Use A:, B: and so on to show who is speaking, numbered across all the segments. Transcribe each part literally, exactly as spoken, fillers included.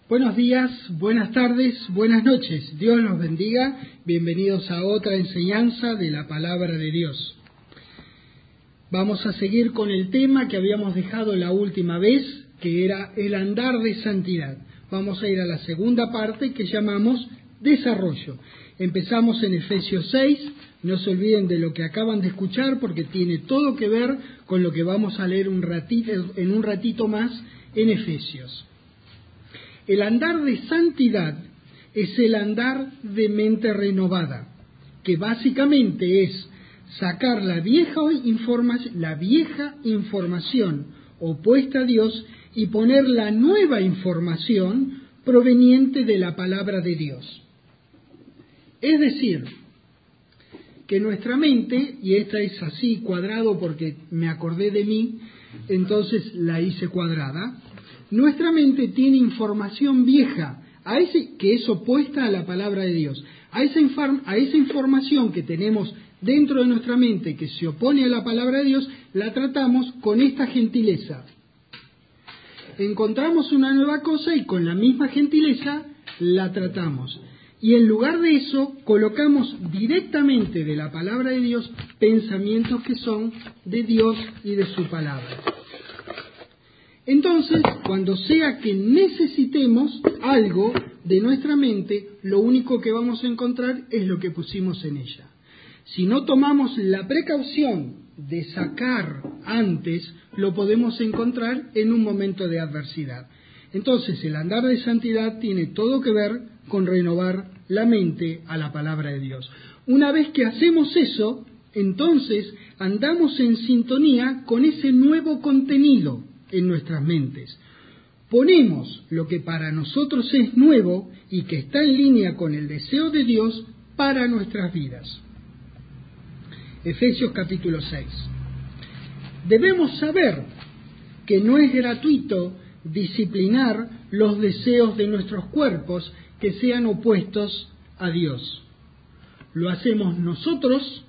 A: Buenos días, buenas tardes, buenas noches. Dios los bendiga. Bienvenidos a otra enseñanza de la palabra de Dios. Vamos a seguir con el tema que habíamos dejado la última vez, que era el andar de santidad. Vamos a ir a la segunda parte que llamamos desarrollo. Empezamos en Efesios seis. No se olviden de lo que acaban de escuchar porque tiene todo que ver con lo que vamos a leer un ratito, en un ratito más en Efesios. El andar de santidad es el andar de mente renovada, que básicamente es sacar la vieja, informa- la vieja información opuesta a Dios y poner la nueva información proveniente de la palabra de Dios. Es decir, que nuestra mente, y esta es así cuadrado porque me acordé de mí, entonces la hice cuadrada, nuestra mente tiene información vieja, a ese, que es opuesta a la palabra de Dios. A esa, inform, a esa información que tenemos dentro de nuestra mente, que se opone a la palabra de Dios, la tratamos con esta gentileza. Encontramos una nueva cosa y con la misma gentileza la tratamos. Y en lugar de eso, colocamos directamente de la palabra de Dios pensamientos que son de Dios y de su palabra. Entonces, cuando sea que necesitemos algo de nuestra mente, lo único que vamos a encontrar es lo que pusimos en ella. Si no tomamos la precaución de sacar antes, lo podemos encontrar en un momento de adversidad. Entonces, el andar de santidad tiene todo que ver con renovar la mente a la palabra de Dios. Una vez que hacemos eso, entonces andamos en sintonía con ese nuevo contenido en nuestras mentes. Ponemos lo que para nosotros es nuevo y que está en línea con el deseo de Dios para nuestras vidas. Efesios capítulo seis. Debemos saber que no es gratuito disciplinar los deseos de nuestros cuerpos que sean opuestos a Dios. Lo hacemos nosotros,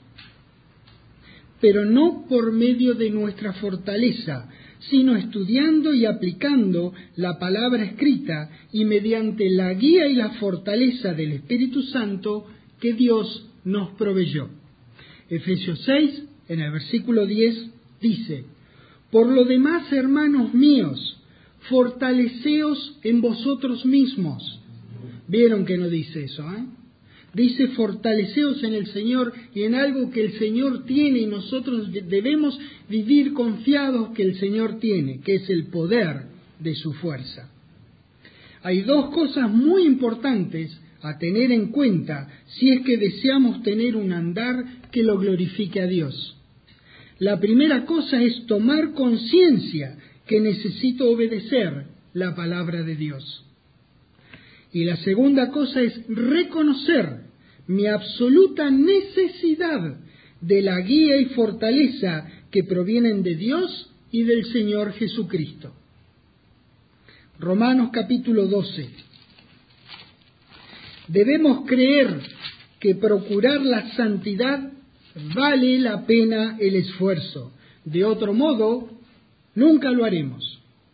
A: pero no por medio de nuestra fortaleza, sino estudiando y aplicando la palabra escrita y mediante la guía y la fortaleza del Espíritu Santo que Dios nos proveyó. Efesios seis, en el versículo diez, dice: Por lo demás, hermanos míos, fortaleceos en vosotros mismos. ¿Vieron que no dice eso, eh? Dice fortaleceos en el Señor y en algo que el Señor tiene y nosotros debemos vivir confiados que el Señor tiene, que es el poder de su fuerza. Hay dos cosas muy importantes a tener en cuenta si es que deseamos tener un andar que lo glorifique a Dios. La primera cosa es tomar conciencia que necesito obedecer la palabra de Dios. Y la segunda cosa es reconocer mi absoluta necesidad de la guía y fortaleza que provienen de Dios y del Señor Jesucristo. Romanos capítulo doce. Debemos creer que procurar la santidad vale la pena el esfuerzo. De otro modo, nunca lo haremos.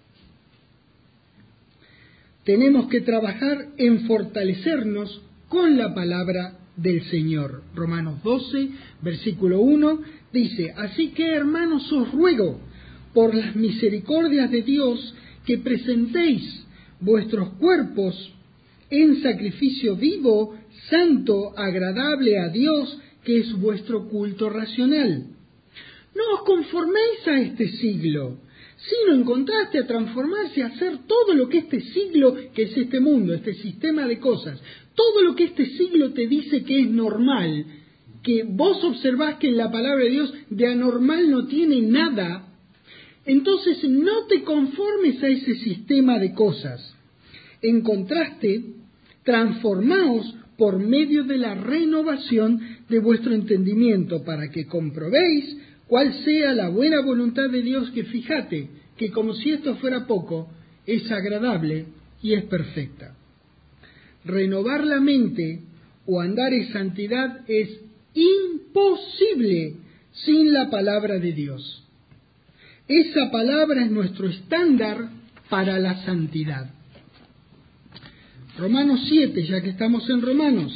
A: Tenemos que trabajar en fortalecernos con la palabra del Señor. Romanos doce, versículo uno, dice: Así que, hermanos, os ruego, por las misericordias de Dios, que presentéis vuestros cuerpos en sacrificio vivo, santo, agradable a Dios, que es vuestro culto racional. No os conforméis a este siglo, sino encontraste a transformarse, a hacer todo lo que este siglo, que es este mundo, este sistema de cosas, todo lo que este siglo te dice que es normal, que vos observás que en la palabra de Dios de anormal no tiene nada, entonces no te conformes a ese sistema de cosas. En contraste, transformaos por medio de la renovación de vuestro entendimiento, para que comprobéis cuál sea la buena voluntad de Dios, que fíjate, que como si esto fuera poco, es agradable y es perfecta. Renovar la mente o andar en santidad es imposible sin la palabra de Dios. Esa palabra es nuestro estándar para la santidad. Romanos siete, ya que estamos en Romanos.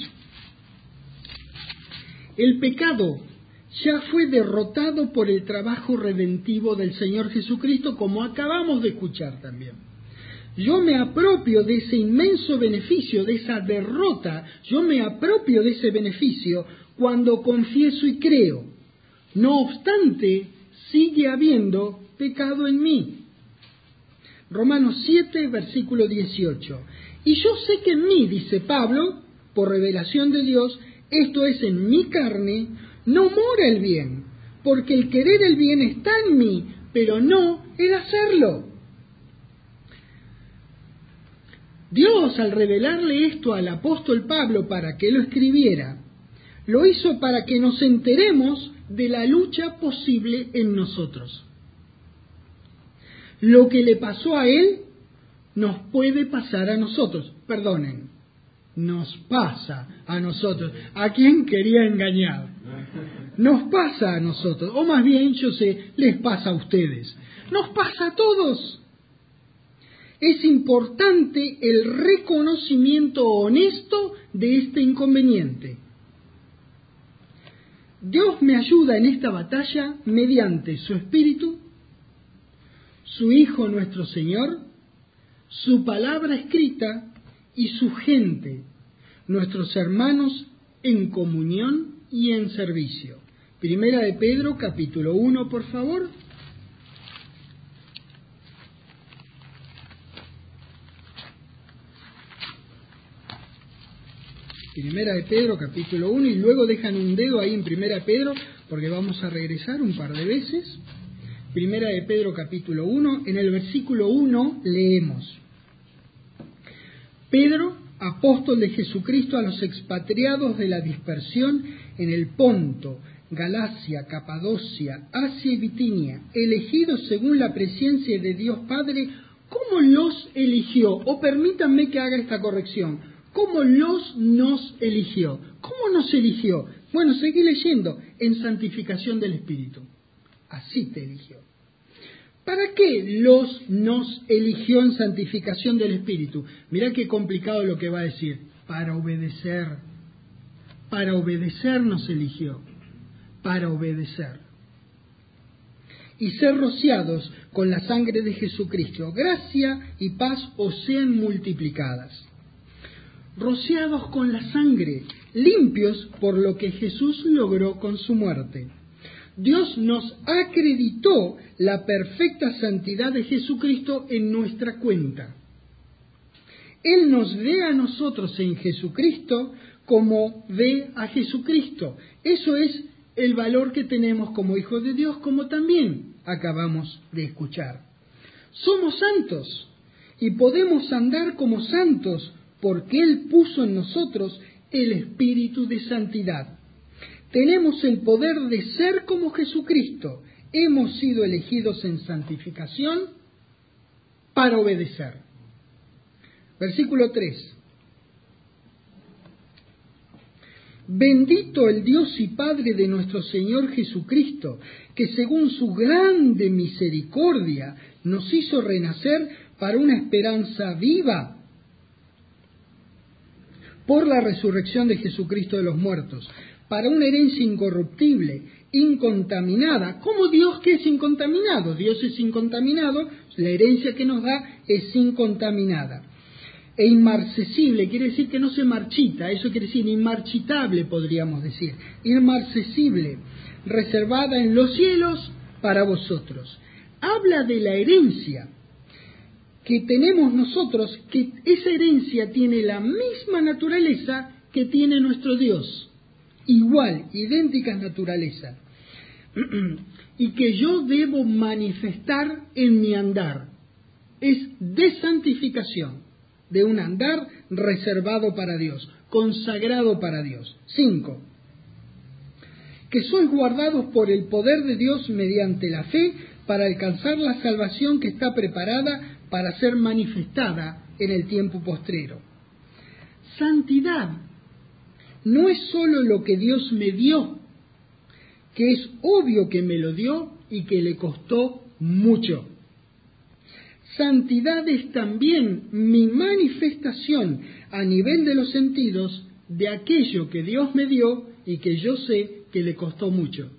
A: El pecado ya fue derrotado por el trabajo redentivo del Señor Jesucristo, como acabamos de escuchar también. Yo me apropio de ese inmenso beneficio, de esa derrota, yo me apropio de ese beneficio cuando confieso y creo. No obstante, sigue habiendo pecado en mí. Romanos siete, versículo dieciocho. Y yo sé que en mí, dice Pablo, por revelación de Dios, esto es, en mi carne, no mora el bien, porque el querer el bien está en mí, pero no el hacerlo. Dios, al revelarle esto al apóstol Pablo para que lo escribiera, lo hizo para que nos enteremos de la lucha posible en nosotros. Lo que le pasó a él nos puede pasar a nosotros. Perdonen, nos pasa a nosotros. ¿A quién quería engañar? Nos pasa a nosotros, o más bien, yo sé, les pasa a ustedes. Nos pasa a todos. Es importante el reconocimiento honesto de este inconveniente. Dios me ayuda en esta batalla mediante su Espíritu, su Hijo nuestro Señor, su palabra escrita y su gente, nuestros hermanos en comunión y en servicio. Primera de Pedro, capítulo uno, por favor. Primera de Pedro, capítulo uno, y luego dejan un dedo ahí en Primera de Pedro, porque vamos a regresar un par de veces. Primera de Pedro, capítulo uno, en el versículo uno leemos: Pedro, apóstol de Jesucristo a los expatriados de la dispersión en el Ponto, Galacia, Capadocia, Asia y Bitinia, elegidos según la presencia de Dios Padre. ¿Cómo los eligió? O permítanme que haga esta corrección. ¿Cómo los nos eligió? ¿Cómo nos eligió? Bueno, seguí leyendo. En santificación del Espíritu. Así te eligió. ¿Para qué los nos eligió en santificación del Espíritu? Mirá qué complicado lo que va a decir. Para obedecer. Para obedecer nos eligió. Para obedecer. Y ser rociados con la sangre de Jesucristo. Gracia y paz os sean multiplicadas. Rociados con la sangre, limpios por lo que Jesús logró con su muerte. Dios nos acreditó la perfecta santidad de Jesucristo en nuestra cuenta. Él nos ve a nosotros en Jesucristo como ve a Jesucristo. Eso es el valor que tenemos como hijos de Dios, como también acabamos de escuchar. Somos santos y podemos andar como santos porque Él puso en nosotros el espíritu de santidad. Tenemos el poder de ser como Jesucristo. Hemos sido elegidos en santificación para obedecer. Versículo tres. Bendito el Dios y Padre de nuestro Señor Jesucristo, que según su grande misericordia nos hizo renacer para una esperanza viva por la resurrección de Jesucristo de los muertos, para una herencia incorruptible, incontaminada. ¿Cómo Dios que es incontaminado? Dios es incontaminado, la herencia que nos da es incontaminada. E inmarcesible, quiere decir que no se marchita, eso quiere decir inmarchitable, podríamos decir. Inmarcesible, reservada en los cielos para vosotros. Habla de la herencia que tenemos nosotros, que esa herencia tiene la misma naturaleza que tiene nuestro Dios, igual, idéntica naturaleza, y que yo debo manifestar en mi andar. Es de santificación, de un andar reservado para Dios, consagrado para Dios. Cinco, que sois guardados por el poder de Dios mediante la fe para alcanzar la salvación que está preparada para ser manifestada en el tiempo postrero. Santidad no es sólo lo que Dios me dio, que es obvio que me lo dio y que le costó mucho. Santidad es también mi manifestación a nivel de los sentidos de aquello que Dios me dio y que yo sé que le costó mucho.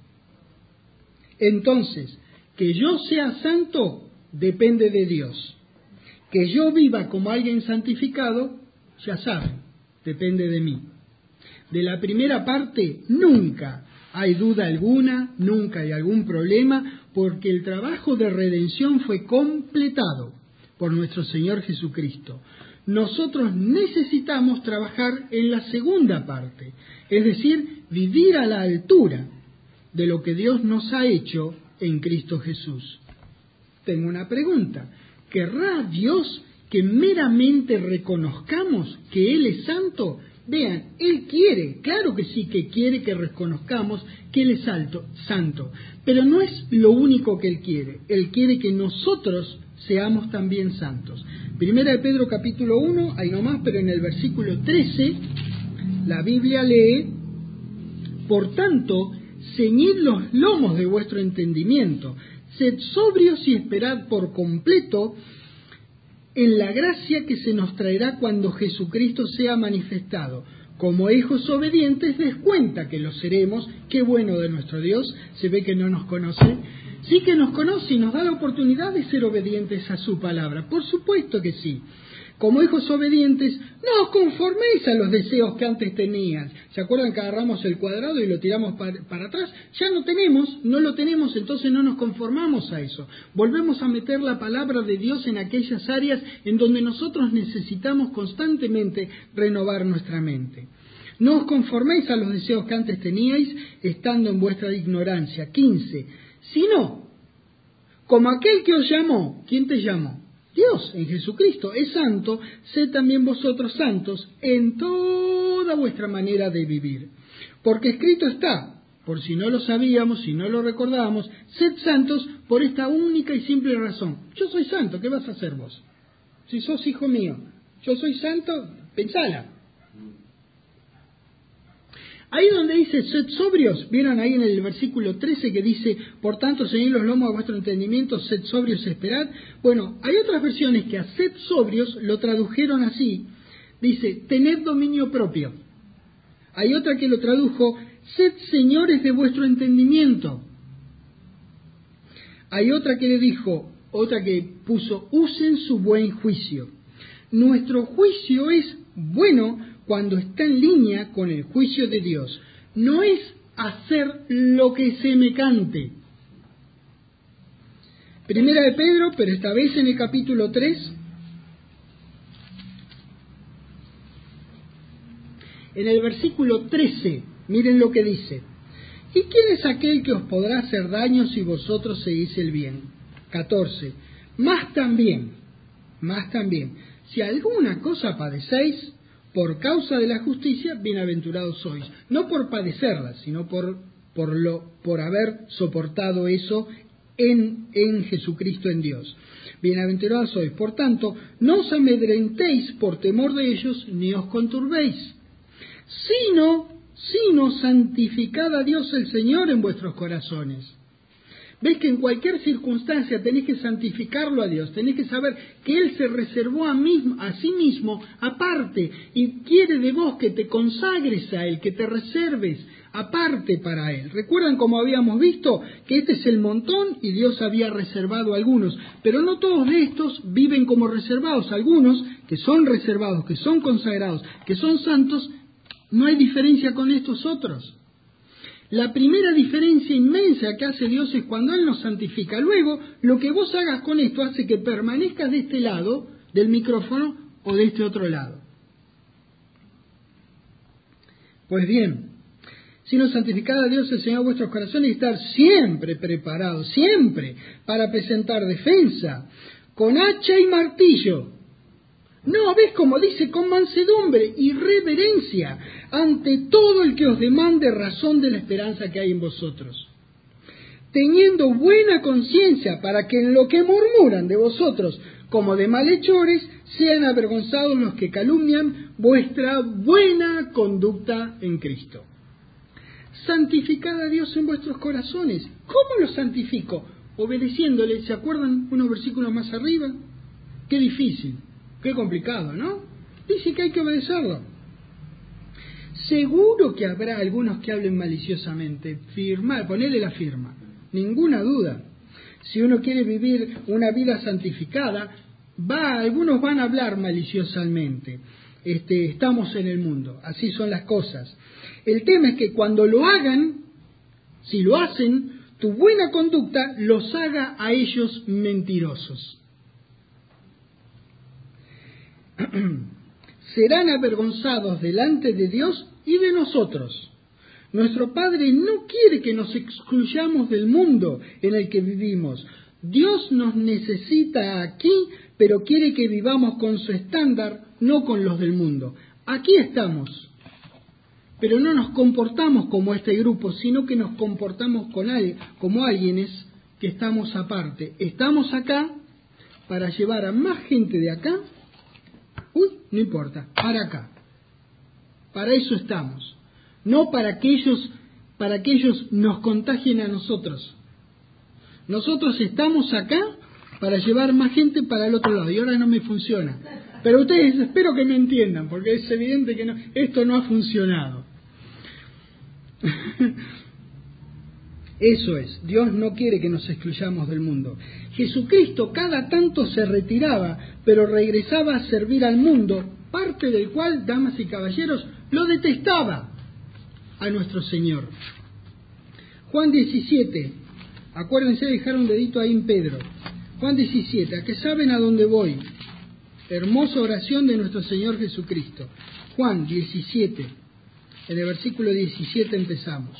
A: Entonces, que yo sea santo depende de Dios. Que yo viva como alguien santificado, ya saben, depende de mí. De la primera parte, nunca hay duda alguna, nunca hay algún problema, porque el trabajo de redención fue completado por nuestro Señor Jesucristo. Nosotros necesitamos trabajar en la segunda parte, es decir, vivir a la altura de lo que Dios nos ha hecho en Cristo Jesús. Tengo una pregunta. ¿Querrá Dios que meramente reconozcamos que Él es santo? Vean, Él quiere, claro que sí que quiere que reconozcamos que Él es alto, santo, pero no es lo único que Él quiere. Él quiere que nosotros seamos también santos. Primera de Pedro capítulo uno, ahí nomás, pero en el versículo trece, la Biblia lee: por tanto, ceñid los lomos de vuestro entendimiento, sed sobrios y esperad por completo en la gracia que se nos traerá cuando Jesucristo sea manifestado. Como hijos obedientes, des cuenta que lo seremos. Qué bueno de nuestro Dios, se ve que no nos conoce. Sí que nos conoce y nos da la oportunidad de ser obedientes a su palabra. Por supuesto que sí. Como hijos obedientes, no os conforméis a los deseos que antes tenías. ¿Se acuerdan que agarramos el cuadrado y lo tiramos para, para atrás? Ya no tenemos, no lo tenemos, entonces no nos conformamos a eso. Volvemos a meter la palabra de Dios en aquellas áreas en donde nosotros necesitamos constantemente renovar nuestra mente. No os conforméis a los deseos que antes teníais, estando en vuestra ignorancia. quince. Sino, como aquel que os llamó, ¿quién te llamó? Dios, en Jesucristo, es santo, sed también vosotros santos en toda vuestra manera de vivir. Porque escrito está, por si no lo sabíamos, si no lo recordábamos, sed santos por esta única y simple razón. Yo soy santo, ¿qué vas a hacer vos? Si sos hijo mío, yo soy santo, pensala. Ahí donde dice, sed sobrios, ¿vieron ahí en el versículo trece que dice, por tanto, ceñid los lomos a vuestro entendimiento, sed sobrios, esperad? Bueno, hay otras versiones que a sed sobrios lo tradujeron así, dice, tened dominio propio. Hay otra que lo tradujo, sed señores de vuestro entendimiento. Hay otra que le dijo, otra que puso, usen su buen juicio. Nuestro juicio es bueno cuando está en línea con el juicio de Dios. No es hacer lo que se me cante. Primera de Pedro, pero esta vez en el capítulo tres, en el versículo trece, miren lo que dice. ¿Y quién es aquel que os podrá hacer daño si vosotros seguís el bien? catorce. Más también, más también, si alguna cosa padecéis, por causa de la justicia, bienaventurados sois. No por padecerla, sino por, por, lo, por haber soportado eso en, en Jesucristo, en Dios. Bienaventurados sois. Por tanto, no os amedrentéis por temor de ellos, ni os conturbéis, sino, sino santificad a Dios el Señor en vuestros corazones. ¿Ves que en cualquier circunstancia tenés que santificarlo a Dios? Tenés que saber que Él se reservó a, mismo, a sí mismo aparte y quiere de vos que te consagres a Él, que te reserves aparte para Él. ¿Recuerdan como habíamos visto que este es el montón y Dios había reservado a algunos? Pero no todos de estos viven como reservados. Algunos que son reservados, que son consagrados, que son santos, no hay diferencia con estos otros. La primera diferencia inmensa que hace Dios es cuando Él nos santifica. Luego, lo que vos hagas con esto hace que permanezcas de este lado del micrófono o de este otro lado. Pues bien, sino santificad a Dios el Señor en vuestros corazones y estar siempre preparados, siempre, para presentar defensa, con hacha y martillo. No, ¿ves como dice? Con mansedumbre y reverencia ante todo el que os demande razón de la esperanza que hay en vosotros, teniendo buena conciencia para que en lo que murmuran de vosotros como de malhechores sean avergonzados los que calumnian vuestra buena conducta en Cristo. Santificad a Dios en vuestros corazones. ¿Cómo lo santifico? Obedeciéndole. ¿Se acuerdan unos versículos más arriba? Qué difícil, qué complicado, ¿no? Dice que hay que obedecerlo. Seguro que habrá algunos que hablen maliciosamente, firmar, ponerle la firma, ninguna duda. Si uno quiere vivir una vida santificada, va, algunos van a hablar maliciosamente. Este, estamos en el mundo, así son las cosas. El tema es que cuando lo hagan, si lo hacen, tu buena conducta los haga a ellos mentirosos. Serán avergonzados delante de Dios y de nosotros. Nuestro Padre no quiere que nos excluyamos del mundo en el que vivimos. Dios nos necesita aquí, pero quiere que vivamos con su estándar, no con los del mundo. Aquí estamos, pero no nos comportamos como este grupo, sino que nos comportamos con alguien, como alguienes que estamos aparte. Estamos acá para llevar a más gente de acá, uy, no importa, para acá. Para eso estamos. No para que ellos, para que ellos nos contagien a nosotros. Nosotros estamos acá para llevar más gente para el otro lado, y ahora no me funciona. Pero ustedes espero que me entiendan, porque es evidente que no, esto no ha funcionado. Eso es, Dios no quiere que nos excluyamos del mundo. Jesucristo cada tanto se retiraba, pero regresaba a servir al mundo, parte del cual, damas y caballeros, lo detestaba a nuestro Señor. Juan diecisiete, acuérdense de dejar un dedito ahí en Pedro. Juan diecisiete, a que saben a dónde voy. Hermosa oración de nuestro Señor Jesucristo. Juan diecisiete, en el versículo diecisiete empezamos.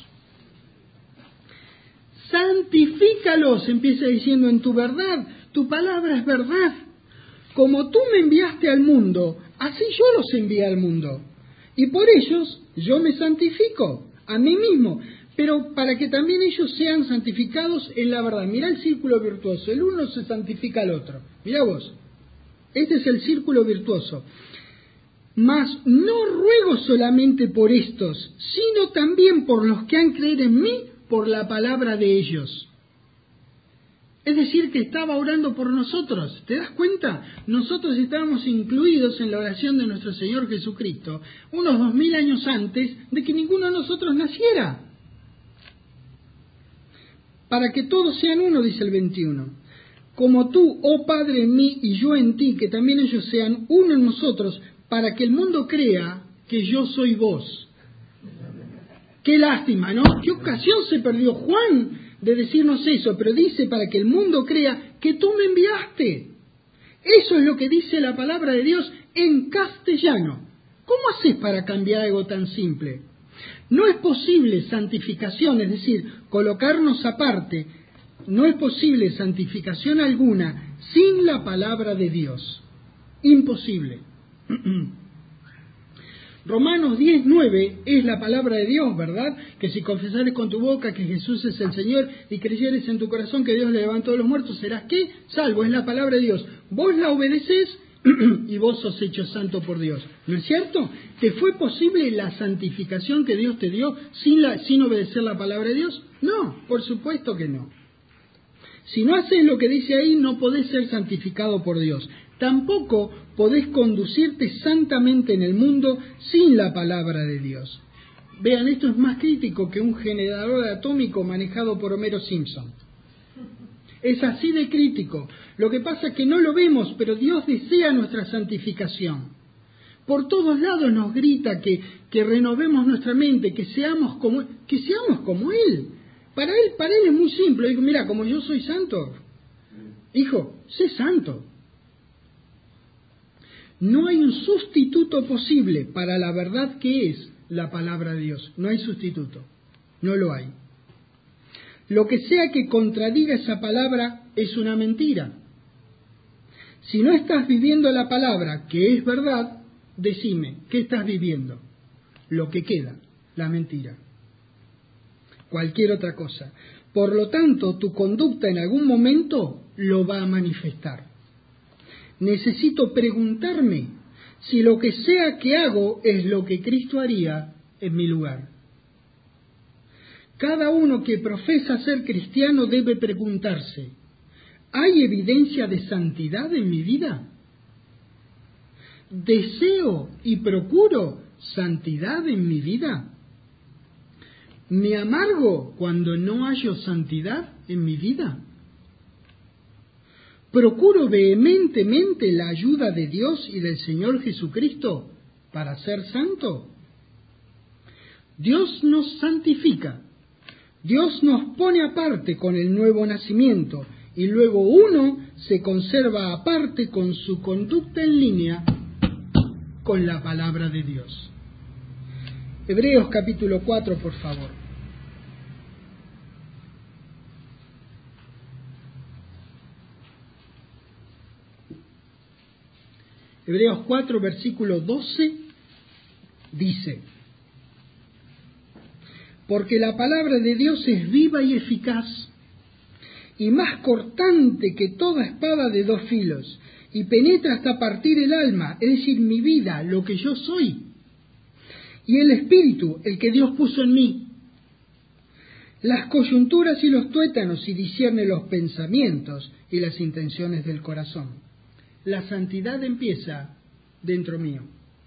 A: Santifícalos, empieza diciendo, en tu verdad, tu palabra es verdad. Como tú me enviaste al mundo, así yo los envié al mundo. Y por ellos yo me santifico a mí mismo, pero para que también ellos sean santificados en la verdad. Mirá el círculo virtuoso, el uno se santifica al otro. Mirá vos, este es el círculo virtuoso. Mas no ruego solamente por estos, sino también por los que han creído en mí por la palabra de ellos. Es decir, que estaba orando por nosotros. ¿Te das cuenta? Nosotros estábamos incluidos en la oración de nuestro Señor Jesucristo unos dos mil años antes de que ninguno de nosotros naciera. Para que todos sean uno, dice el veintiuno. Como tú, oh Padre, en mí y yo en ti, que también ellos sean uno en nosotros, para que el mundo crea que yo soy vos. Qué lástima, ¿no? ¿Qué ocasión se perdió Juan de decirnos eso? Pero dice para que el mundo crea que tú me enviaste. Eso es lo que dice la palabra de Dios en castellano. ¿Cómo haces para cambiar algo tan simple? No es posible santificación, es decir, colocarnos aparte. No es posible santificación alguna sin la palabra de Dios. Imposible. Romanos diez, nueve es la palabra de Dios, ¿verdad? Que si confesares con tu boca que Jesús es el Señor y creyeres en tu corazón que Dios le levantó de los muertos, serás ¿qué? Salvo, es la palabra de Dios. Vos la obedecés y vos sos hecho santo por Dios. ¿No es cierto? ¿Te fue posible la santificación que Dios te dio sin, la, sin obedecer la palabra de Dios? No, por supuesto que no. Si no haces lo que dice ahí, no podés ser santificado por Dios. Tampoco podés conducirte santamente en el mundo sin la palabra de Dios. Vean, esto es más crítico que un generador atómico manejado por Homero Simpson. Es así de crítico. Lo que pasa es que no lo vemos, pero Dios desea nuestra santificación. Por todos lados nos grita que, que renovemos nuestra mente, que seamos como, que seamos como Él. Para él, para él es muy simple. Digo, mira, como yo soy santo, hijo, sé santo. No hay un sustituto posible para la verdad que es la palabra de Dios. No hay sustituto. No lo hay. Lo que sea que contradiga esa palabra es una mentira. Si no estás viviendo la palabra que es verdad, decime, ¿qué estás viviendo? Lo que queda, la mentira. Cualquier otra cosa. Por lo tanto, tu conducta en algún momento lo va a manifestar. Necesito preguntarme si lo que sea que hago es lo que Cristo haría en mi lugar. Cada uno que profesa ser cristiano debe preguntarse, ¿hay evidencia de santidad en mi vida? ¿Deseo y procuro santidad en mi vida? ¿Me amargo cuando no hallo santidad en mi vida? ¿Procuro vehementemente la ayuda de Dios y del Señor Jesucristo para ser santo? Dios nos santifica, Dios nos pone aparte con el nuevo nacimiento y luego uno se conserva aparte con su conducta en línea con la palabra de Dios. Hebreos capítulo cuatro, por favor. Hebreos cuatro, versículo doce, dice: porque la palabra de Dios es viva y eficaz, y más cortante que toda espada de dos filos, y penetra hasta partir el alma, es decir, mi vida, lo que yo soy, y el espíritu, el que Dios puso en mí, las coyunturas y los tuétanos, y discierne los pensamientos y las intenciones del corazón. La santidad empieza dentro mío,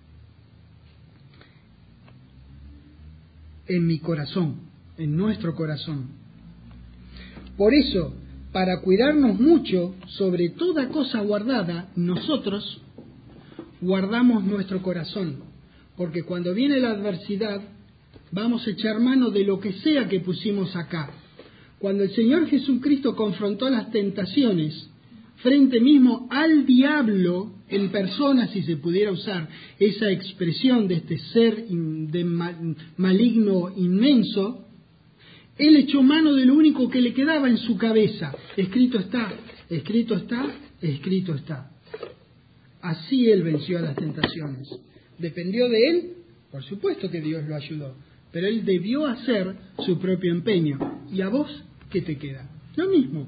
A: en mi corazón, en nuestro corazón. Por eso, para cuidarnos mucho sobre toda cosa guardada, nosotros guardamos nuestro corazón, porque cuando viene la adversidad, vamos a echar mano de lo que sea que pusimos acá. Cuando el Señor Jesucristo confrontó las tentaciones, frente mismo al diablo en persona, si se pudiera usar esa expresión de este ser de maligno inmenso, él echó mano de lo único que le quedaba en su cabeza. Escrito está, escrito está, escrito está. Así él venció a las tentaciones. ¿Dependió de él? Por supuesto que Dios lo ayudó, pero él debió hacer su propio empeño. ¿Y a vos qué te queda? Lo mismo.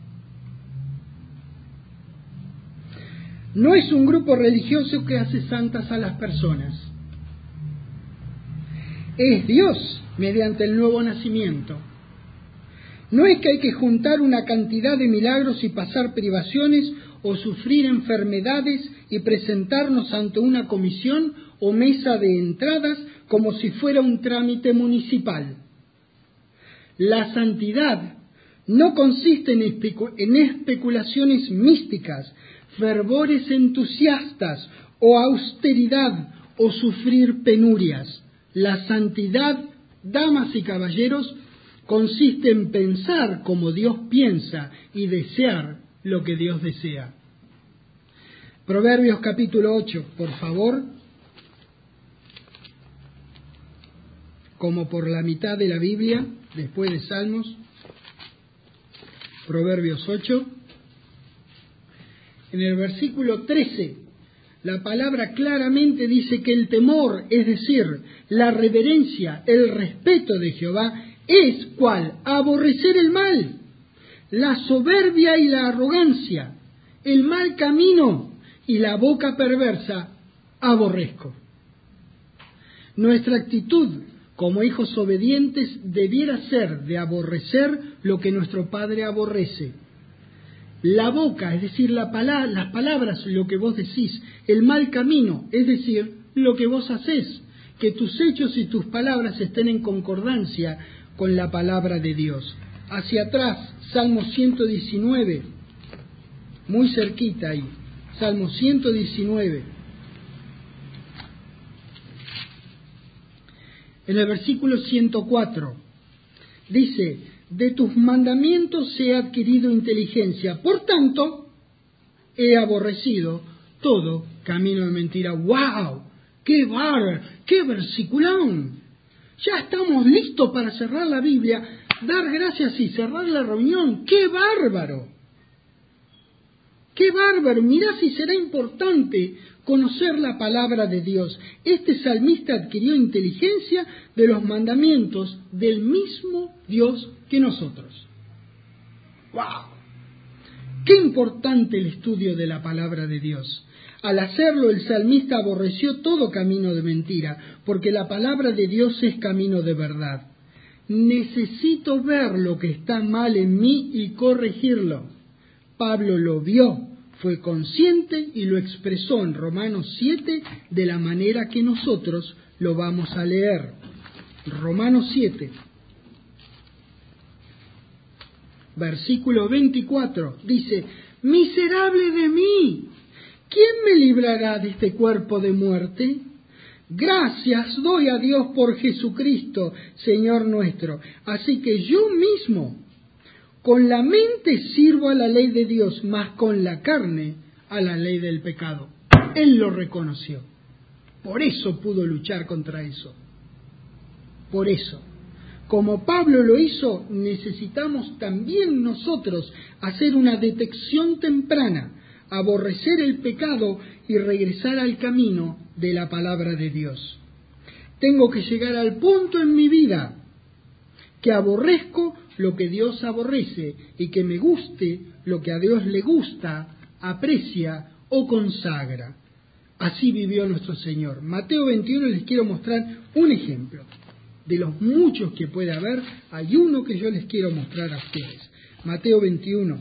A: No es un grupo religioso que hace santas a las personas. Es Dios mediante el nuevo nacimiento. No es que hay que juntar una cantidad de milagros y pasar privaciones o sufrir enfermedades y presentarnos ante una comisión o mesa de entradas como si fuera un trámite municipal. La santidad no consiste en, especu- en especulaciones místicas, fervores entusiastas o austeridad o sufrir penurias. La santidad, damas y caballeros, consiste en pensar como Dios piensa y desear lo que Dios desea. Proverbios capítulo ocho, por favor, como por la mitad de la Biblia, después de Salmos. Proverbios ocho. En el versículo trece, la palabra claramente dice que el temor, es decir, la reverencia, el respeto de Jehová, es ¿cuál? Aborrecer el mal, la soberbia y la arrogancia, el mal camino y la boca perversa, aborrezco. Nuestra actitud como hijos obedientes debiera ser de aborrecer lo que nuestro Padre aborrece. La boca, es decir, la pala- las palabras, lo que vos decís, el mal camino, es decir, lo que vos hacés, que tus hechos y tus palabras estén en concordancia con la palabra de Dios. Hacia atrás, Salmo ciento diecinueve, muy cerquita ahí, Salmo ciento diecinueve. En el versículo ciento cuatro, dice: de tus mandamientos he adquirido inteligencia, por tanto, he aborrecido todo camino de mentira. ¡Wow! ¡Qué bárbaro! ¡Qué versiculón! Ya estamos listos para cerrar la Biblia, dar gracias y cerrar la reunión. ¡Qué bárbaro! ¡Qué bárbaro! Mirá si será importante conocer la palabra de Dios. Este salmista adquirió inteligencia de los mandamientos del mismo Dios que nosotros. ¡Wow! ¡Qué importante el estudio de la palabra de Dios! Al hacerlo, el salmista aborreció todo camino de mentira, porque la palabra de Dios es camino de verdad. Necesito ver lo que está mal en mí y corregirlo. Pablo lo vio, fue consciente y lo expresó en Romanos siete de la manera que nosotros lo vamos a leer. Romanos siete, versículo veinticuatro, dice: miserable de mí, ¿quién me librará de este cuerpo de muerte? Gracias doy a Dios por Jesucristo, Señor nuestro. Así que yo mismo, con la mente sirvo a la ley de Dios, mas con la carne a la ley del pecado. Él lo reconoció. Por eso pudo luchar contra eso. Por eso. Como Pablo lo hizo, necesitamos también nosotros hacer una detección temprana, aborrecer el pecado y regresar al camino de la palabra de Dios. Tengo que llegar al punto en mi vida que aborrezco lo que Dios aborrece y que me guste lo que a Dios le gusta, aprecia o consagra. Así vivió nuestro Señor. Mateo veintiuno, les quiero mostrar un ejemplo. De los muchos que puede haber, hay uno que yo les quiero mostrar a ustedes. Mateo veintiuno.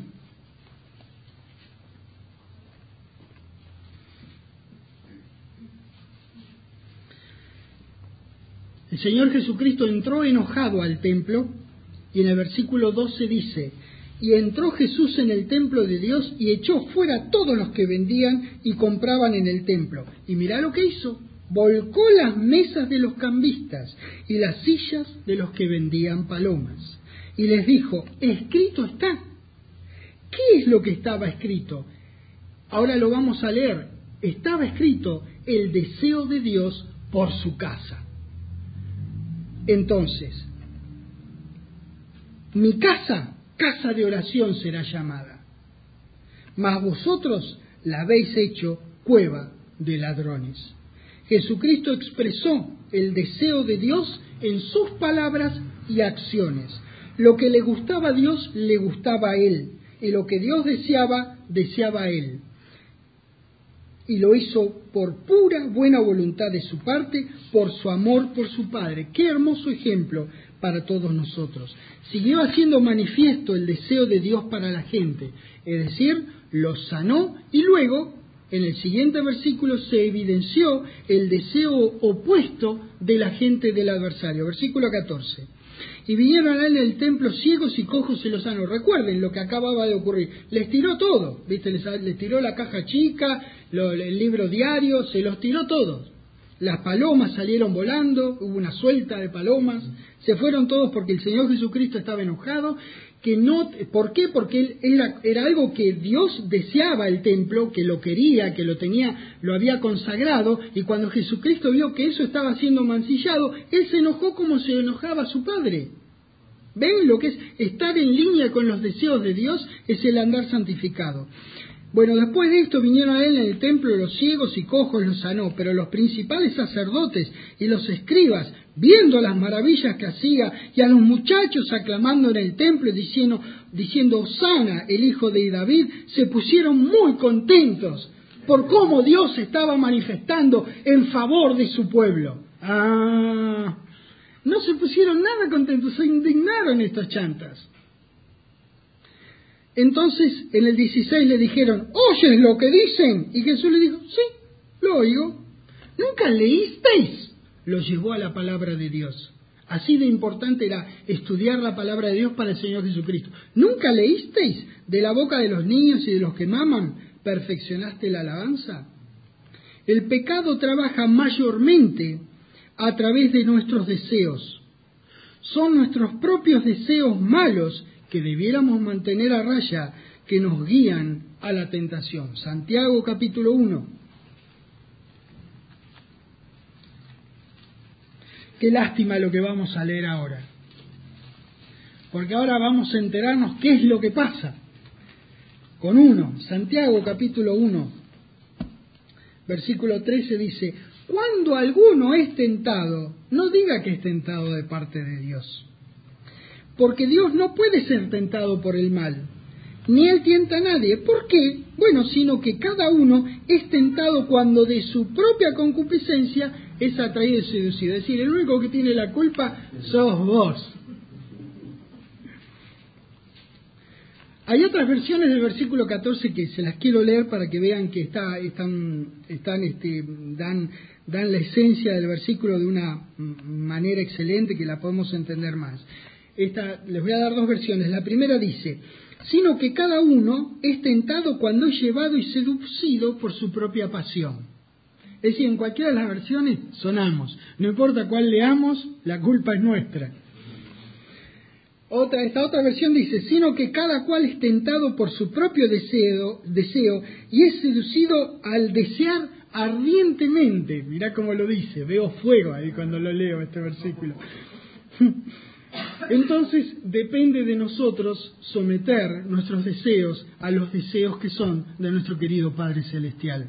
A: El Señor Jesucristo entró enojado al templo y en el versículo doce dice: y entró Jesús en el templo de Dios y echó fuera a todos los que vendían y compraban en el templo. Y mirá lo que hizo: volcó las mesas de los cambistas y las sillas de los que vendían palomas. Y les dijo: escrito está. ¿Qué es lo que estaba escrito? Ahora lo vamos a leer. Estaba escrito: el deseo de Dios por su casa. Entonces, mi casa, casa de oración será llamada, mas vosotros la habéis hecho cueva de ladrones. Jesucristo expresó el deseo de Dios en sus palabras y acciones. Lo que le gustaba a Dios, le gustaba a Él. Y lo que Dios deseaba, deseaba a Él. Y lo hizo por pura buena voluntad de su parte, por su amor por su Padre. Qué hermoso ejemplo para todos nosotros. Siguió haciendo manifiesto el deseo de Dios para la gente, es decir, los sanó y luego, en el siguiente versículo, se evidenció el deseo opuesto de la gente del adversario. Versículo catorce. Y vinieron a él en el templo ciegos y cojos y los sanó. Recuerden lo que acababa de ocurrir. Les tiró todo, ¿viste? Les, les tiró la caja chica, lo, el libro diario, se los tiró todos. Las palomas salieron volando, hubo una suelta de palomas, se fueron todos porque el Señor Jesucristo estaba enojado. Que no, ¿por qué? Porque él era, era algo que Dios deseaba el templo, que lo quería, que lo tenía, lo había consagrado, y cuando Jesucristo vio que eso estaba siendo mancillado, él se enojó como se enojaba su Padre. ¿Ven lo que es estar en línea con los deseos de Dios? Es el andar santificado. Bueno, después de esto vinieron a él en el templo los ciegos y cojos los sanó, pero los principales sacerdotes y los escribas, viendo las maravillas que hacía y a los muchachos aclamando en el templo diciendo, diciendo Hosana, el hijo de David, se pusieron muy contentos por cómo Dios estaba manifestando en favor de su pueblo. Ah, no se pusieron nada contentos, se indignaron estos chantas. Entonces en el dieciséis le dijeron, ¿oyes lo que dicen? Y Jesús le dijo, sí, lo oigo. ¿Nunca leísteis? Lo llevó a la palabra de Dios. Así de importante era estudiar la palabra de Dios para el Señor Jesucristo. ¿Nunca leísteis? De la boca de los niños y de los que maman, ¿perfeccionaste la alabanza? El pecado trabaja mayormente a través de nuestros deseos. Son nuestros propios deseos malos que debiéramos mantener a raya, que nos guían a la tentación. Santiago capítulo uno. Qué lástima lo que vamos a leer ahora, porque ahora vamos a enterarnos qué es lo que pasa con uno. Santiago capítulo uno, versículo trece dice, cuando alguno es tentado, no diga que es tentado de parte de Dios, porque Dios no puede ser tentado por el mal, ni él tienta a nadie. ¿Por qué? Bueno, sino que cada uno es tentado cuando de su propia concupiscencia es atraído y seducido. Es decir, el único que tiene la culpa sos vos. Hay otras versiones del versículo catorce que se las quiero leer para que vean que está, están, están, este, dan, dan la esencia del versículo de una manera excelente que la podemos entender más. Esta, les voy a dar dos versiones. La primera dice: sino que cada uno es tentado cuando es llevado y seducido por su propia pasión. Es decir, en cualquiera de las versiones sonamos. No importa cuál leamos, la culpa es nuestra. Otra, esta otra versión dice: sino que cada cual es tentado por su propio deseo, deseo y es seducido al desear ardientemente. Mirá cómo lo dice, veo fuego ahí cuando lo leo este versículo. Entonces depende de nosotros someter nuestros deseos a los deseos que son de nuestro querido Padre Celestial.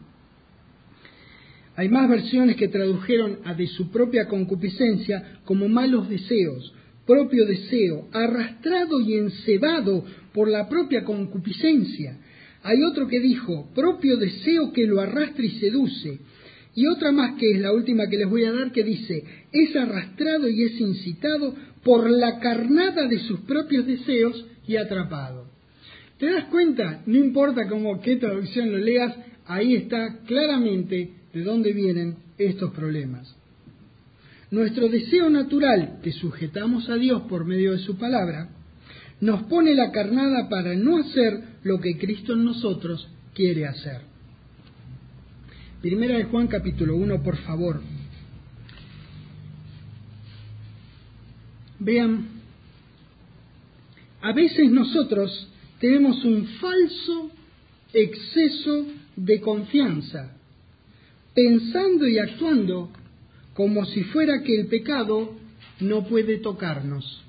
A: Hay más versiones que tradujeron a de su propia concupiscencia como malos deseos, propio deseo, arrastrado y encebado por la propia concupiscencia. Hay otro que dijo, propio deseo que lo arrastra y seduce. Y otra más, que es la última que les voy a dar, que dice, es arrastrado y es incitado por la carnada de sus propios deseos y atrapado. ¿Te das cuenta? No importa cómo, qué traducción lo leas, ahí está claramente de dónde vienen estos problemas. Nuestro deseo natural, que sujetamos a Dios por medio de su palabra, nos pone la carnada para no hacer lo que Cristo en nosotros quiere hacer. Primera de Juan capítulo uno, por favor. Vean, a veces nosotros tenemos un falso exceso de confianza, pensando y actuando como si fuera que el pecado no puede tocarnos.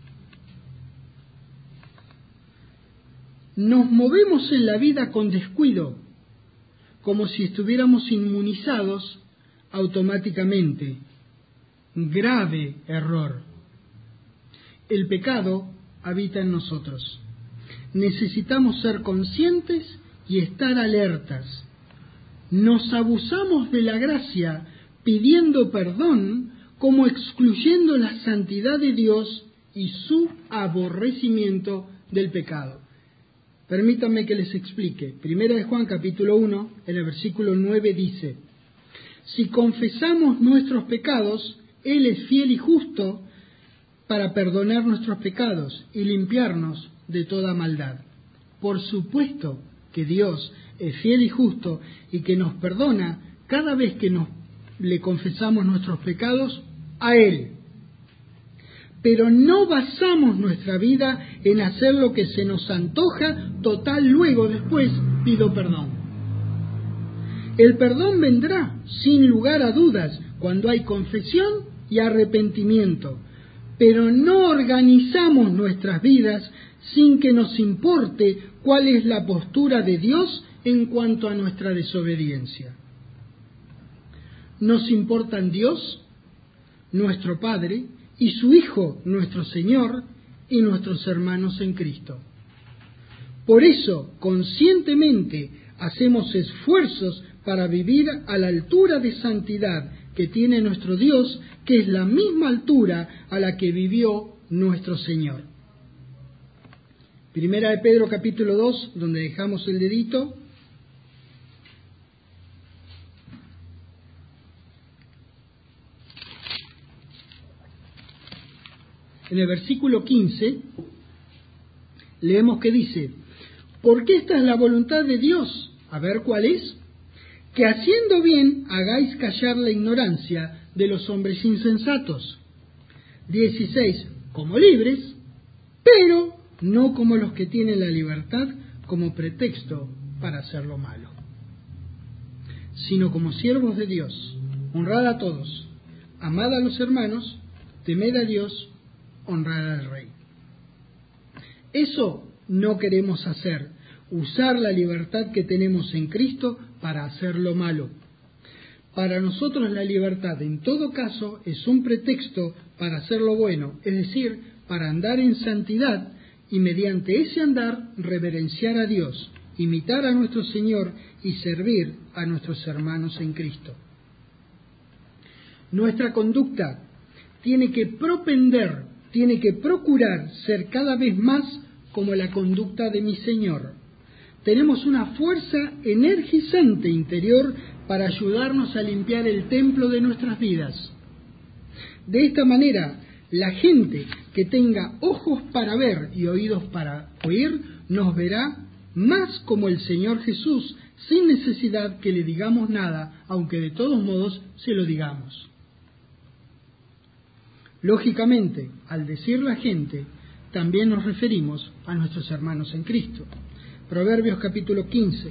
A: Nos movemos en la vida con descuido, como si estuviéramos inmunizados automáticamente. Grave error. El pecado habita en nosotros. Necesitamos ser conscientes y estar alertas. Nos abusamos de la gracia pidiendo perdón, como excluyendo la santidad de Dios y su aborrecimiento del pecado. Permítanme que les explique. Primera de Juan capítulo uno, en el versículo nueve dice: si confesamos nuestros pecados, Él es fiel y justo para perdonar nuestros pecados y limpiarnos de toda maldad. Por supuesto que Dios es fiel y justo y que nos perdona cada vez que nos le confesamos nuestros pecados a Él. Pero no basamos nuestra vida en hacer lo que se nos antoja, total, luego después pido perdón. El perdón vendrá, sin lugar a dudas, cuando hay confesión y arrepentimiento, pero no organizamos nuestras vidas sin que nos importe cuál es la postura de Dios en cuanto a nuestra desobediencia. Nos importan Dios, nuestro Padre, y su Hijo, nuestro Señor, y nuestros hermanos en Cristo. Por eso, conscientemente, hacemos esfuerzos para vivir a la altura de santidad que tiene nuestro Dios, que es la misma altura a la que vivió nuestro Señor. Primera de Pedro capítulo dos, donde dejamos el dedito. En el versículo quince, leemos que dice, porque esta es la voluntad de Dios, a ver cuál es, que haciendo bien hagáis callar la ignorancia de los hombres insensatos. dieciséis, como libres, pero no como los que tienen la libertad como pretexto para hacer lo malo, sino como siervos de Dios, honrad a todos, amad a los hermanos, temed a Dios, honrar al Rey. Eso no queremos hacer, usar la libertad que tenemos en Cristo para hacer lo malo. Para nosotros la libertad, en todo caso, es un pretexto para hacer lo bueno, es decir, para andar en santidad y mediante ese andar reverenciar a Dios, imitar a nuestro Señor y servir a nuestros hermanos en Cristo. Nuestra conducta tiene que propender, tiene que procurar ser cada vez más como la conducta de mi Señor. Tenemos una fuerza energizante interior para ayudarnos a limpiar el templo de nuestras vidas. De esta manera, la gente que tenga ojos para ver y oídos para oír, nos verá más como el Señor Jesús, sin necesidad que le digamos nada, aunque de todos modos se lo digamos. Lógicamente, al decir la gente, también nos referimos a nuestros hermanos en Cristo. Proverbios capítulo quince.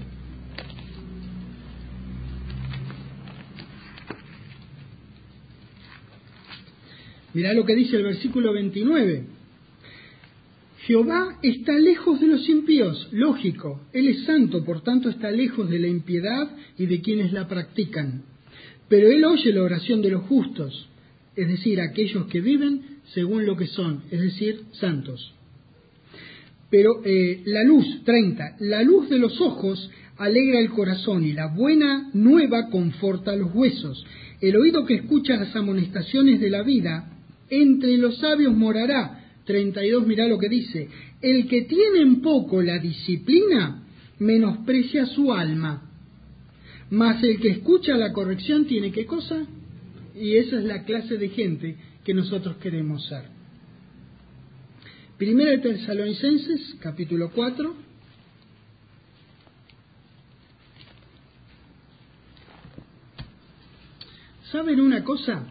A: Mirá lo que dice el versículo veintinueve. Jehová está lejos de los impíos, lógico, Él es santo, por tanto está lejos de la impiedad y de quienes la practican. Pero Él oye la oración de los justos, es decir, aquellos que viven según lo que son, es decir, santos. Pero eh, la luz, treinta, la luz de los ojos alegra el corazón y la buena nueva conforta los huesos. El oído que escucha las amonestaciones de la vida, entre los sabios morará. treinta y dos, mirá lo que dice. El que tiene en poco la disciplina, menosprecia su alma. Mas el que escucha la corrección tiene ¿qué cosa? Y esa es la clase de gente que nosotros queremos ser. Primera de Tesalonicenses, capítulo cuatro. ¿Saben una cosa?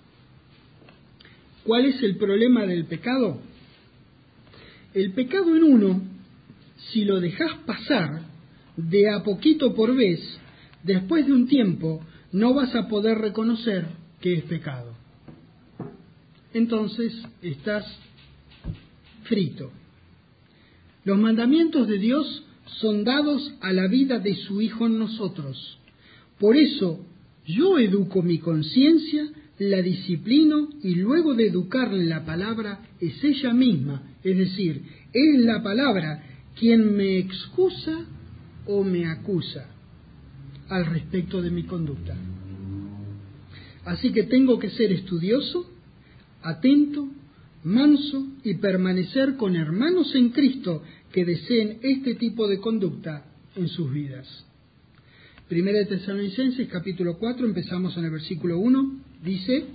A: ¿Cuál es el problema del pecado? El pecado en uno, si lo dejas pasar de a poquito por vez, después de un tiempo, no vas a poder reconocer que es pecado. Entonces, estás frito. Los mandamientos de Dios son dados a la vida de su Hijo en nosotros. Por eso, yo educo mi conciencia, la disciplino y luego de educarla en la palabra es ella misma, es decir, es la palabra quien me excusa o me acusa al respecto de mi conducta. Así que tengo que ser estudioso, atento, manso y permanecer con hermanos en Cristo que deseen este tipo de conducta en sus vidas. Primera de Tesalonicenses, capítulo cuatro, empezamos en el versículo uno, dice: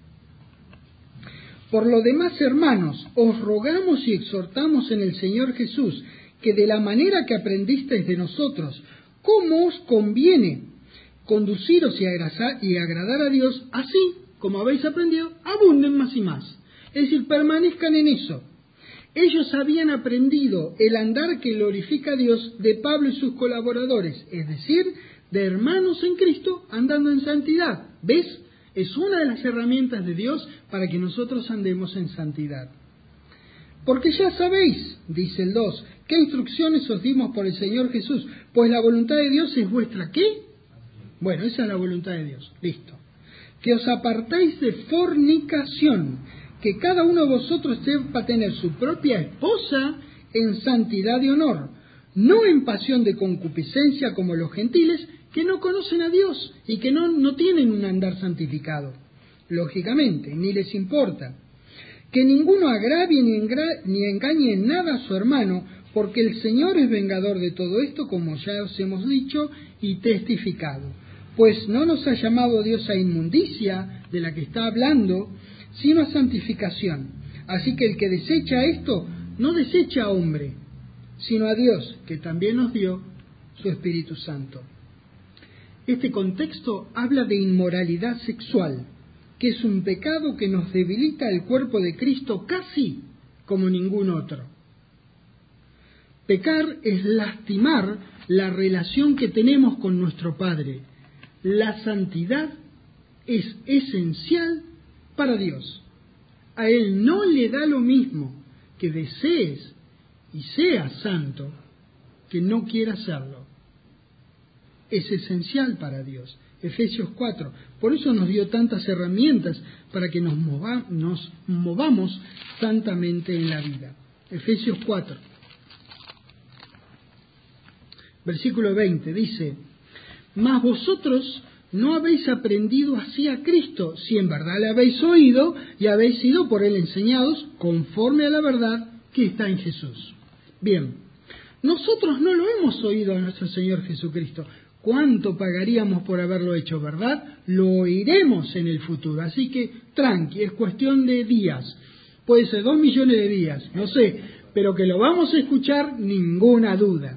A: Por lo demás, hermanos, os rogamos y exhortamos en el Señor Jesús, que de la manera que aprendisteis de nosotros, cómo os conviene conduciros y agradar a Dios, así como habéis aprendido, abunden más y más. Es decir, permanezcan en eso. Ellos habían aprendido el andar que glorifica a Dios de Pablo y sus colaboradores, es decir, de hermanos en Cristo andando en santidad. ¿Ves? Es una de las herramientas de Dios para que nosotros andemos en santidad. Porque ya sabéis, dice el dos, qué instrucciones os dimos por el Señor Jesús, pues la voluntad de Dios es vuestra, ¿qué? Bueno, esa es la voluntad de Dios, listo. Que os apartéis de fornicación, que cada uno de vosotros sepa tener su propia esposa en santidad y honor, no en pasión de concupiscencia como los gentiles, que no conocen a Dios y que no, no tienen un andar santificado. Lógicamente, ni les importa. Que ninguno agravie ni, engra- ni engañe en nada a su hermano, porque el Señor es vengador de todo esto, como ya os hemos dicho y testificado. Pues no nos ha llamado Dios a inmundicia, de la que está hablando, sino a santificación. Así que el que desecha esto, no desecha a hombre, sino a Dios, que también nos dio su Espíritu Santo. Este contexto habla de inmoralidad sexual, que es un pecado que nos debilita el cuerpo de Cristo casi como ningún otro. Pecar es lastimar la relación que tenemos con nuestro Padre. La santidad es esencial para Dios. A Él no le da lo mismo que desees y seas santo que no quieras serlo. Es esencial para Dios. Efesios cuatro. Por eso nos dio tantas herramientas para que nos, mova, nos movamos santamente en la vida. Efesios cuatro. Versículo veinte dice: Mas vosotros no habéis aprendido así a Cristo, si en verdad le habéis oído y habéis sido por él enseñados conforme a la verdad que está en Jesús. Bien, nosotros no lo hemos oído a nuestro Señor Jesucristo. ¿Cuánto pagaríamos por haberlo hecho, verdad? Lo oiremos en el futuro. Así que, tranqui, es cuestión de días. Puede ser dos millones de días, no sé, pero que lo vamos a escuchar, ninguna duda.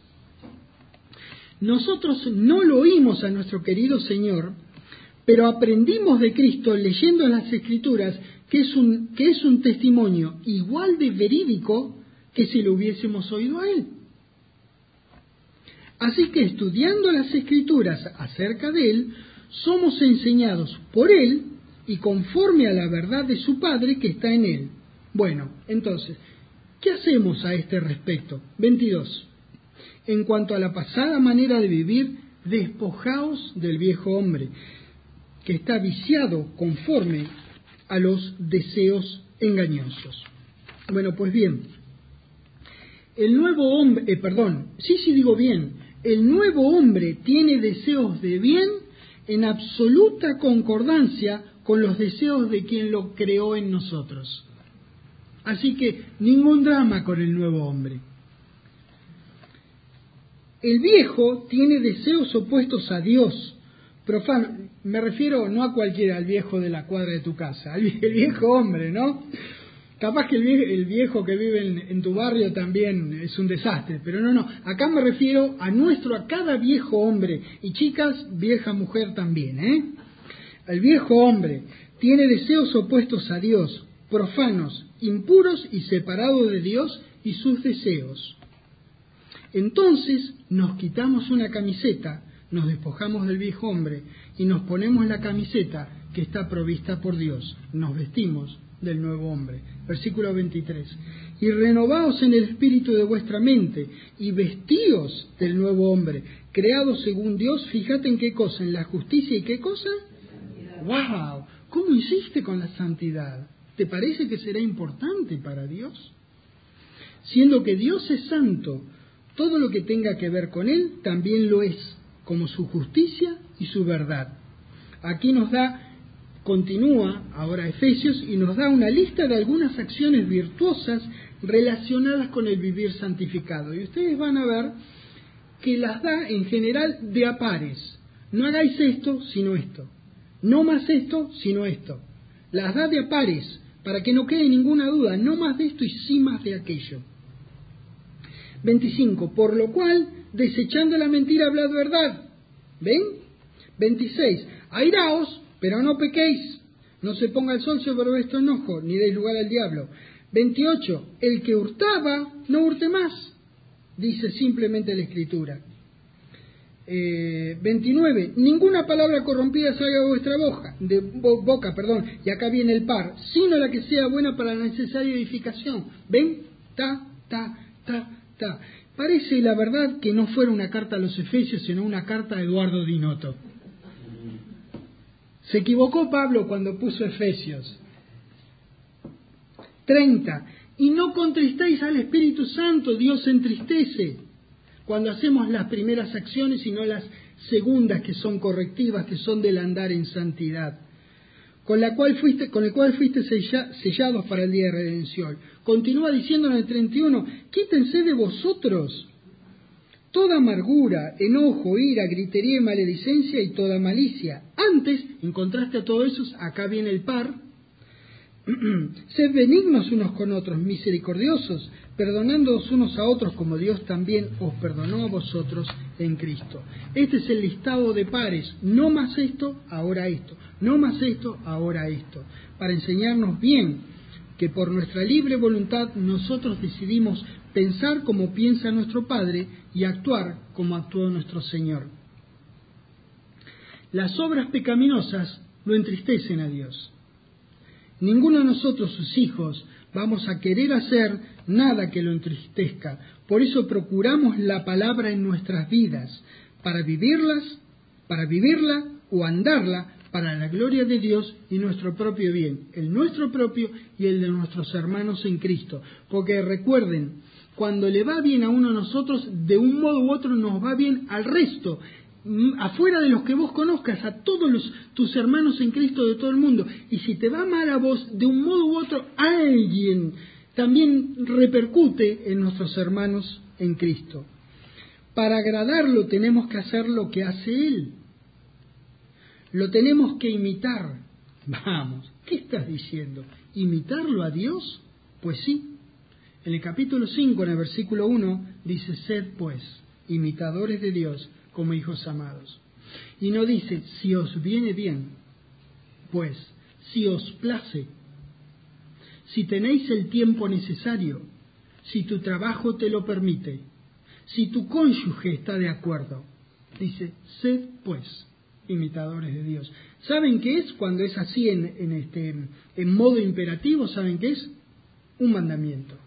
A: Nosotros no lo oímos a nuestro querido Señor, pero aprendimos de Cristo leyendo las Escrituras que es un, que es un testimonio igual de verídico que si lo hubiésemos oído a Él. Así que estudiando las Escrituras acerca de Él, somos enseñados por Él y conforme a la verdad de su Padre que está en Él. Bueno, entonces, ¿qué hacemos a este respecto? veintidós. En cuanto a la pasada manera de vivir, despojaos del viejo hombre, que está viciado conforme a los deseos engañosos. Bueno, pues bien, el nuevo hombre, eh, perdón, sí, sí digo bien, el nuevo hombre tiene deseos de bien en absoluta concordancia con los deseos de quien lo creó en nosotros. Así que ningún drama con el nuevo hombre. El viejo tiene deseos opuestos a Dios. Profano, me refiero no a cualquiera, al viejo de la cuadra de tu casa, al el viejo hombre, ¿no? Capaz que el viejo, el viejo que vive en, en tu barrio también es un desastre, pero no, no, acá me refiero a nuestro, a cada viejo hombre, y chicas, vieja mujer también, ¿eh? El viejo hombre tiene deseos opuestos a Dios, profanos, impuros y separados de Dios y sus deseos. Entonces nos quitamos una camiseta, nos despojamos del viejo hombre y nos ponemos la camiseta que está provista por Dios. Nos vestimos del nuevo hombre. Versículo veintitrés. Y renovaos en el espíritu de vuestra mente y vestíos del nuevo hombre, creado según Dios. Fíjate en qué cosa, en la justicia y qué cosa. ¡Wow! ¿Cómo hiciste con la santidad? ¿Te parece que será importante para Dios? Siendo que Dios es santo, todo lo que tenga que ver con Él también lo es, como su justicia y su verdad. Aquí nos da, continúa ahora Efesios, y nos da una lista de algunas acciones virtuosas relacionadas con el vivir santificado. Y ustedes van a ver que las da en general de a pares. No hagáis esto, sino esto. No más esto, sino esto. Las da de a pares, para que no quede ninguna duda, no más de esto y sí más de aquello. veinticinco. Por lo cual, desechando la mentira, hablad verdad. ¿Ven? veintiséis. Airaos, pero no pequéis. No se ponga el sol sobre vuestro enojo, ni deis lugar al diablo. veintiocho. El que hurtaba, no hurte más. Dice simplemente la Escritura. Eh, veintinueve. Ninguna palabra corrompida salga de vuestra boca, de bo- boca, perdón, y acá viene el par, sino la que sea buena para la necesaria edificación. ¿Ven? Ta, ta, ta, ta. Parece, la verdad, que no fuera una carta a los Efesios, sino una carta a Eduardo Dinotto. Se equivocó Pablo cuando puso Efesios. treinta. Y no contristéis al Espíritu Santo, Dios se entristece cuando hacemos las primeras acciones y no las segundas, que son correctivas, que son del andar en santidad, con la cual fuiste, con el cual fuiste sella, sellados para el día de redención. Continúa diciendo en el treinta y uno, quítense de vosotros toda amargura, enojo, ira, gritería y maledicencia y toda malicia. Antes, en contraste a todo eso, acá viene el par, sed benignos unos con otros, misericordiosos, perdonándoos unos a otros como Dios también os perdonó a vosotros en Cristo. Este es el listado de pares, no más esto, ahora esto, no más esto, ahora esto, para enseñarnos bien que por nuestra libre voluntad nosotros decidimos pensar como piensa nuestro Padre y actuar como actuó nuestro Señor. Las obras pecaminosas lo entristecen a Dios. Ninguno de nosotros, sus hijos, vamos a querer hacer nada que lo entristezca. Por eso procuramos la palabra en nuestras vidas, para vivirlas, para vivirla o andarla para la gloria de Dios y nuestro propio bien, el nuestro propio y el de nuestros hermanos en Cristo. Porque recuerden, cuando le va bien a uno de nosotros, de un modo u otro nos va bien al resto. Afuera de los que vos conozcas, a todos los, tus hermanos en Cristo de todo el mundo. Y si te va mal a vos, de un modo u otro, alguien también repercute en nuestros hermanos en Cristo. Para agradarlo tenemos que hacer lo que hace Él. Lo tenemos que imitar. Vamos, ¿qué estás diciendo? ¿Imitarlo a Dios? Pues sí. En el capítulo cinco, en el versículo uno, dice, sed pues imitadores de Dios como hijos amados. Y no dice, si os viene bien, pues, si os place, si tenéis el tiempo necesario, si tu trabajo te lo permite, si tu cónyuge está de acuerdo. Dice, sed pues imitadores de Dios. ¿Saben qué es cuando es así en, en, este, en modo imperativo? ¿Saben qué es? Un mandamiento.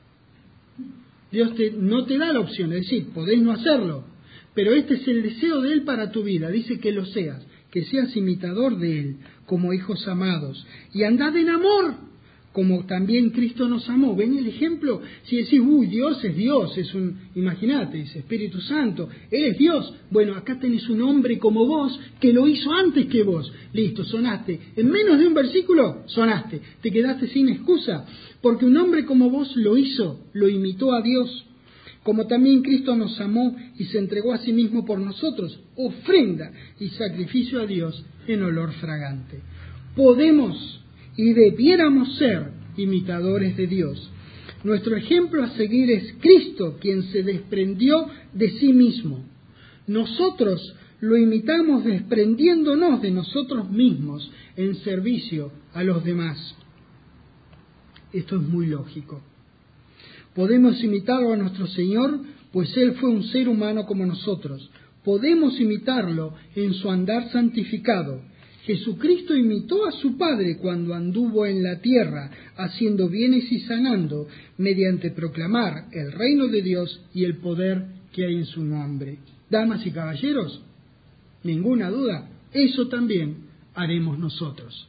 A: Dios te, no te da la opción, es decir, podéis no hacerlo, pero este es el deseo de Él para tu vida. Dice que lo seas, que seas imitador de Él, como hijos amados, y andad en amor, como también Cristo nos amó. ¿Ven el ejemplo? Si decís, uy, Dios es Dios, es un, imagínate, dice Espíritu Santo, Él es Dios. Bueno, acá tenés un hombre como vos, que lo hizo antes que vos. Listo, sonaste. En menos de un versículo, sonaste. Te quedaste sin excusa, porque un hombre como vos lo hizo, lo imitó a Dios. Como también Cristo nos amó y se entregó a sí mismo por nosotros, ofrenda y sacrificio a Dios en olor fragante. Podemos y debiéramos ser imitadores de Dios. Nuestro ejemplo a seguir es Cristo, quien se desprendió de sí mismo. Nosotros lo imitamos desprendiéndonos de nosotros mismos en servicio a los demás. Esto es muy lógico. Podemos imitarlo a nuestro Señor, pues Él fue un ser humano como nosotros. Podemos imitarlo en su andar santificado. Jesucristo imitó a su Padre cuando anduvo en la tierra, haciendo bienes y sanando, mediante proclamar el reino de Dios y el poder que hay en su nombre. Damas y caballeros, ninguna duda, eso también haremos nosotros.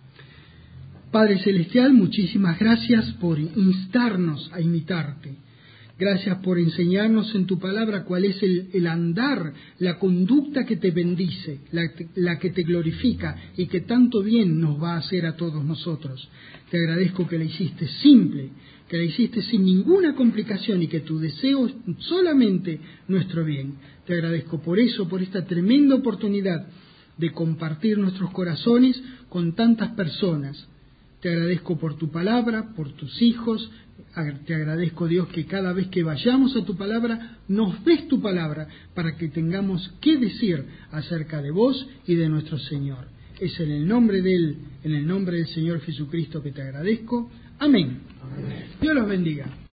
A: Padre Celestial, muchísimas gracias por instarnos a imitarte. Gracias por enseñarnos en tu palabra cuál es el, el andar, la conducta que te bendice, la, la que te glorifica y que tanto bien nos va a hacer a todos nosotros. Te agradezco que la hiciste simple, que la hiciste sin ninguna complicación y que tu deseo es solamente nuestro bien. Te agradezco por eso, por esta tremenda oportunidad de compartir nuestros corazones con tantas personas. Te agradezco por tu palabra, por tus hijos. Te agradezco, Dios, que cada vez que vayamos a tu palabra, nos des tu palabra para que tengamos qué decir acerca de vos y de nuestro Señor. Es en el nombre de Él, en el nombre del Señor Jesucristo que te agradezco. Amén. Amén. Dios los bendiga.